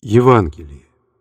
Евангелие.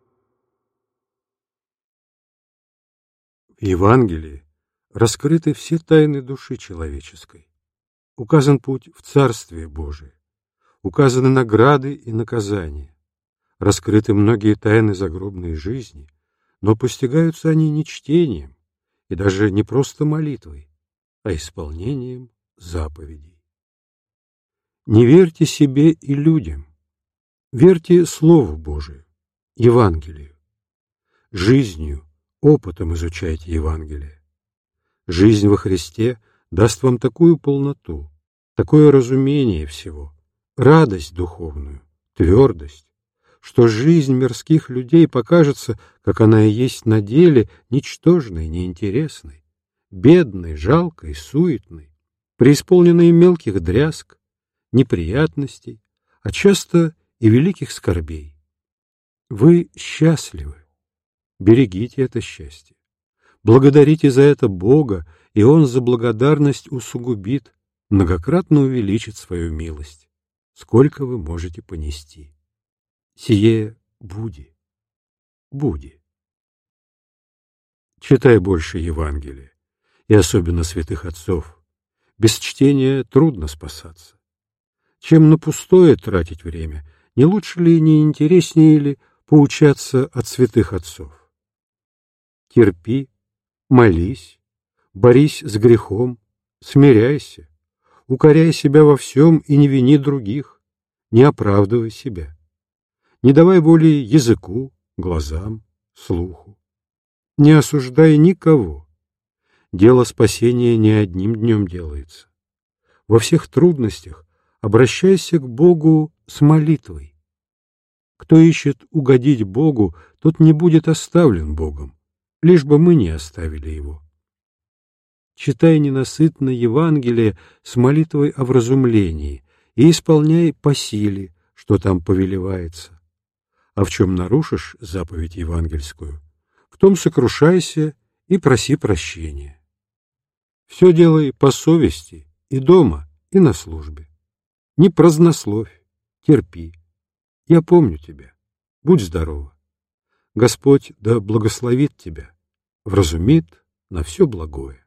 В Евангелии раскрыты все тайны души человеческой, указан путь в Царствие Божие, указаны награды и наказания, раскрыты многие тайны загробной жизни, но постигаются они не чтением и даже не просто молитвой, а исполнением заповедей. Не верьте себе и людям, верьте Слову Божию, Евангелию. Жизнью, опытом изучайте Евангелие. Жизнь во Христе даст вам такую полноту, такое разумение всего, радость духовную, твердость, что жизнь мирских людей покажется, как она и есть на деле, ничтожной, неинтересной, бедной, жалкой, суетной, преисполненной мелких дрязг, неприятностей, а часто и великих скорбей. Вы счастливы. Берегите это счастье. Благодарите за это Бога, и Он за благодарность усугубит, многократно увеличит свою милость, сколько вы можете понести. Сие буди. Буди. Читай больше Евангелия, и особенно святых отцов. Без чтения трудно спасаться. Чем на пустое тратить время, не лучше ли, не интереснее ли поучаться от святых отцов? Терпи, молись, борись с грехом, смиряйся, укоряй себя во всем и не вини других, не оправдывай себя. Не давай воли языку, глазам, слуху. Не осуждай никого. Дело спасения не одним днем делается. Во всех трудностях обращайся к Богу с молитвой. Кто ищет угодить Богу, тот не будет оставлен Богом, лишь бы мы не оставили Его. Читай ненасытно Евангелие с молитвой о вразумлении и исполняй по силе, что там повелевается. А в чем нарушишь заповедь евангельскую, в том сокрушайся и проси прощения. Все делай по совести и дома, и на службе. Не празднословь, терпи. Я помню тебя. Будь здорова. Господь да благословит тебя, вразумит на все благое.